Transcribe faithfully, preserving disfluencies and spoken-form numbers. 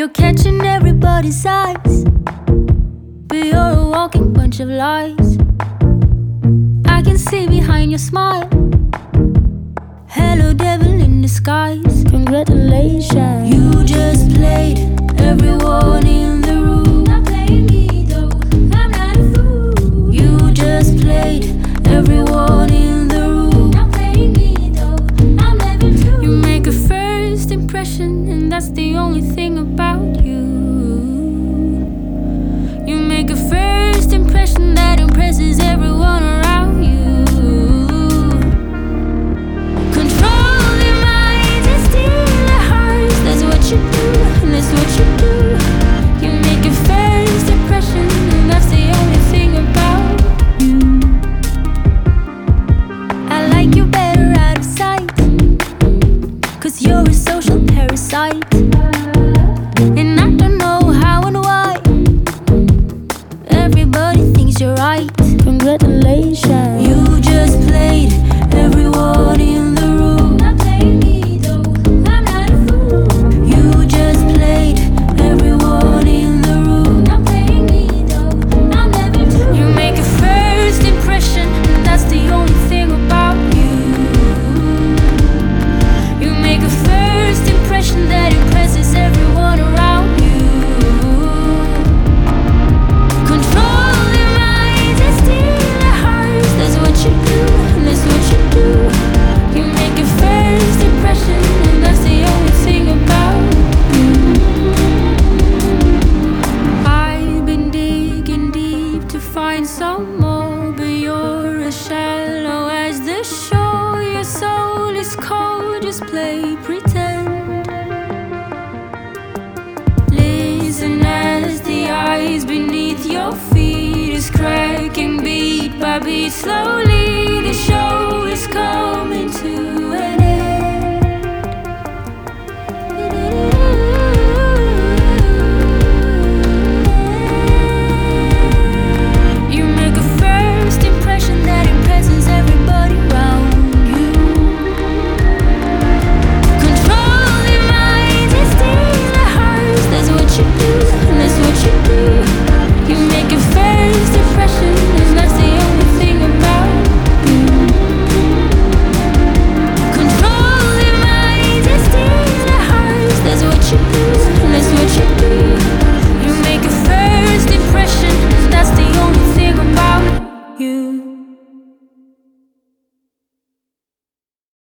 You're catching everybody's eyes, but you're a walking bunch of lies. I can see behind your smile. Hello, devil in disguise. Congratulations. You just played everyone in the room. Not playing me though, I'm not a fool. You just played everyone in the room. Not playing me though, I'm living true. You make a first impression, and that's the only thing about you. You make a first impression that impresses everyone around you. You do, and that's what you do. You make a first impression, and that's the only thing about you. I like you better out of sight, 'cause you're a social parasite. And I don't know how and why everybody thinks you're right. Congratulations. You just played everyone in the room. Not playing me though, I'm not a fool. You just played everyone in the room. Not playing me though, I'm never true. You make a first impression, and that's the only thing about you. You make a first impression that impresses everyone around you. Control their minds and steal their hearts. That's what you do, and that's what you do. You make a first impression, and that's the only thing about you. I've been digging deep to find some more, but you're as shallow as the shore. Your soul is cold, just play pretend. Listen as the ice beneath your feet is cracking beat by beat. Slowly the